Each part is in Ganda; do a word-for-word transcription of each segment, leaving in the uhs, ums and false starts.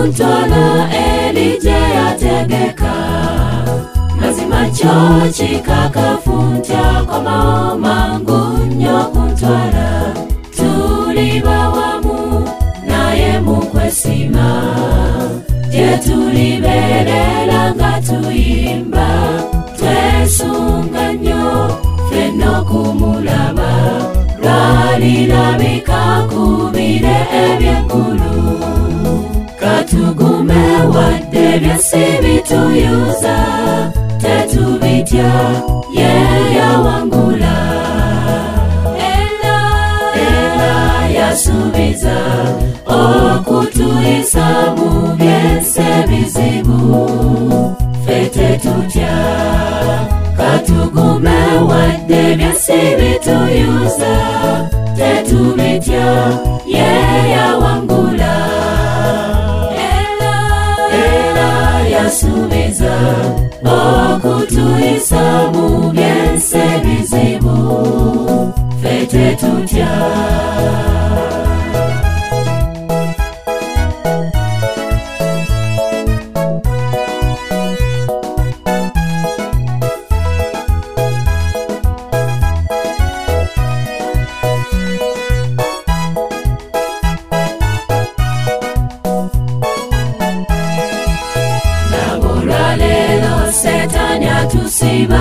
kuntwala Elija yategeka mazima kyo kikakafuntya komawo mangu nnyo kuntwala tuli bawamu naye mu kwesima gye tulibeerera nga tuyimba twesunga nnyo ffenna okumulaba lwalirabika ku bire eby'eggulu katugume wadde byesi bituyuza tetubitya ye yawangula era era yasuubiza okutuyisa mu byensi ebizibu ffe tetutya katugume wadde byesi bituyuza tetubitya ye yawangula yasuubiza okutuyisa mu byensi ebizibu ffe tetutya Setani atusiba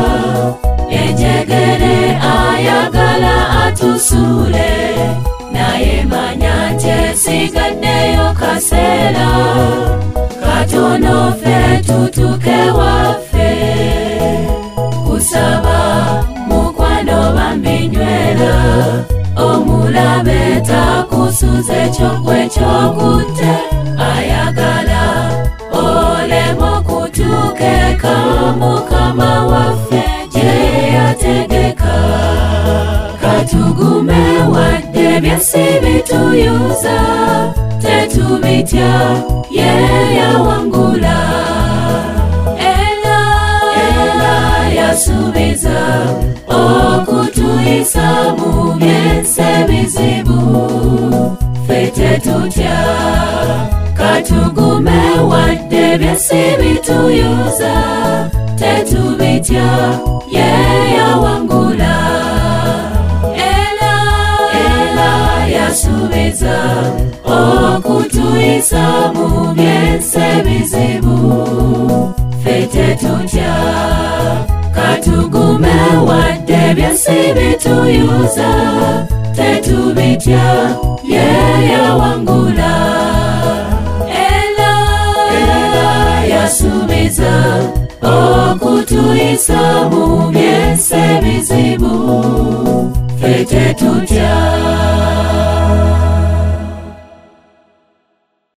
enjegere ayagala atusule naye manya nti esigaddeyo kaseera katono ffe tutuke waffe kusaba mukwano bambinywera omulabe takusuze ekyokwe ekyokutte ayagala olemo kutukeka mukama waffe gye yategeka katugume wadde byesi bituyuza tetubitya ye yawangula era era yasuubiza okutuyisa mu byensi ebizibu ffe tetutya katugume wadde byesi bituyuza tetubitya ye yawangula era era yasuubiza okutuyisa mu byensi ebizibu ffe tetutya katugume wadde byesi bituyuza tetubitya ye yawangula yasuubiza okutuyisa mu byensi ebizibu ffe tetutya